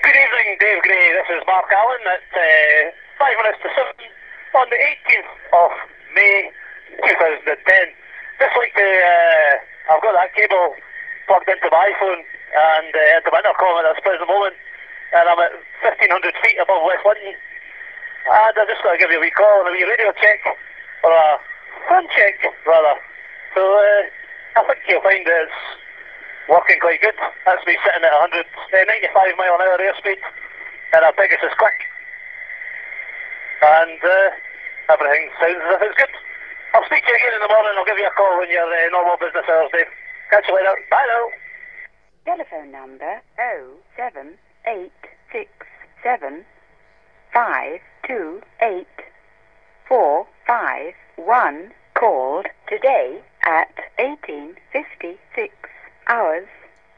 Good evening, Dave Gray. This is Mark Allen at 5 minutes to 7 on the 18th of May 2010. Just like I've got that cable plugged into my iPhone and at the intercom at this present moment, and I'm at 1,500 feet above West London. And I've just got to give you a wee call and a wee radio check, or a phone check rather. So I think you'll find it's working quite good. That's me sitting at 95 mile an hour airspeed, and our Pegasus quick. And everything sounds as if it's good. I'll speak to you again in the morning. I'll give you a call when you're normal business hours, Dave. Catch you later. Bye now. Telephone number 07867528451 called today at 18:56 hours